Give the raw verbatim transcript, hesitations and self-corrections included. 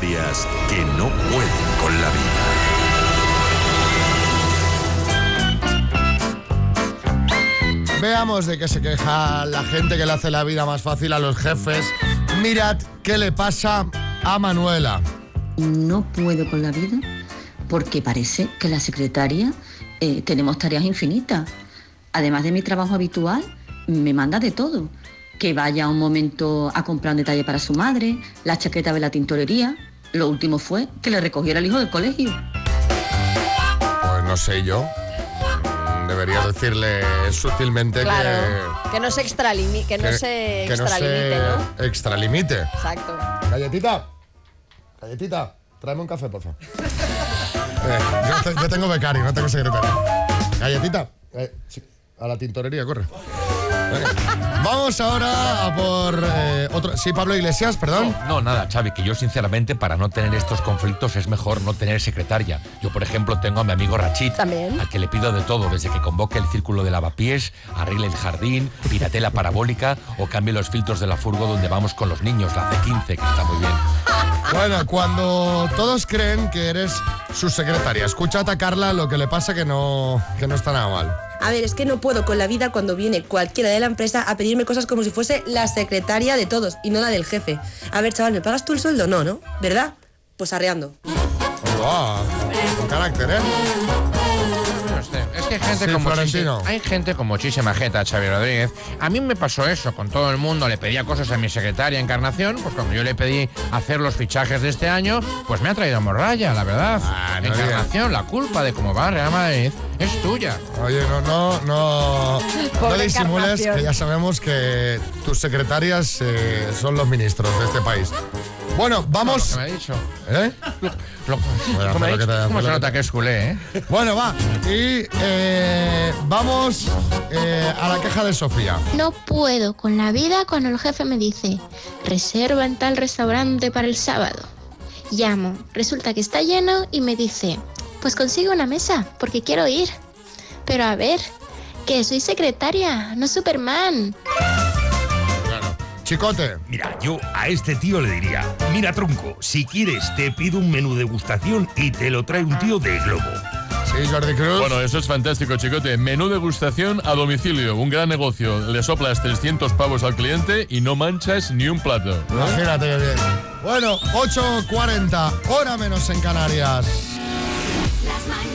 secretarias que no pueden con la vida. Veamos de qué se queja la gente que le hace la vida más fácil a los jefes. Mirad qué le pasa a Manuela. No puedo con la vida porque parece que la secretaria eh, tenemos tareas infinitas. Además de mi trabajo habitual, me manda de todo. Que vaya un momento a comprar un detalle para su madre, la chaqueta de la tintorería. Lo último fue que le recogiera el hijo del colegio. Pues no sé yo. Deberías decirle sutilmente claro, que... que no se extralimite, que, que no se que extralimite, no ¿no? Se extralimite. Exacto. Galletita, galletita, tráeme un café, por favor. eh, yo, te, yo tengo becario, no tengo secretaria. Galletita, eh, sí, a la tintorería, corre. Venga. Vamos ahora a por eh, otro... Sí, Pablo Iglesias, perdón. No, no, nada, Xavi, que yo sinceramente para no tener estos conflictos es mejor no tener secretaria. Yo, por ejemplo, tengo a mi amigo Rachid, ¿también? Al que le pido de todo, desde que convoque el círculo de lavapiés, arregle el jardín, piratee la parabólica o cambie los filtros de la furgo donde vamos con los niños, la C quince, que está muy bien. Bueno, cuando todos creen que eres su secretaria, escucha a Carla, lo que le pasa que no, que no está nada mal. A ver, es que no puedo con la vida cuando viene cualquiera de la empresa a pedirme cosas como si fuese la secretaria de todos y no la del jefe. A ver, chaval, ¿me pagas tú el sueldo? No, ¿no? ¿Verdad? Pues arreando. Oh, con carácter, ¿eh? No sé, es que hay gente, Sí, como Florentino. muchísima, hay gente con muchísima jeta, Xavi Rodríguez. A mí me pasó eso con todo el mundo. Le pedía cosas a mi secretaria Encarnación. Pues cuando yo le pedí hacer los fichajes de este año, pues me ha traído morralla, la verdad. Ah, no Encarnación, digas. la culpa de cómo va Real Madrid es tuya. Oye, no, no, no, no Pobre disimules, Encarnación. que ya sabemos que tus secretarias eh, son los ministros de este país. Bueno, vamos... No, lo que me ha dicho. ¿Eh? Lo, Bueno, ¿cómo, pero que te- ¿Cómo se pero nota que- que es culé, eh? Bueno, va. Y eh, vamos eh, a la queja de Sofía. No puedo con la vida cuando el jefe me dice, reserva en tal restaurante para el sábado. Llamo, resulta que está lleno y me dice, pues consigue una mesa, porque quiero ir. Pero a ver, que soy secretaria, no Superman. Chicote. Mira, yo a este tío le diría, mira tronco, si quieres te pido un menú degustación y te lo trae un tío de Globo. Sí, Jordi Cruz. Bueno, eso es fantástico, chicote. Menú degustación a domicilio, un gran negocio. Le soplas trescientos pavos al cliente y no manchas ni un plato. Imagínate que bien. Bueno, ocho cuarenta, hora menos en Canarias. Las mañanas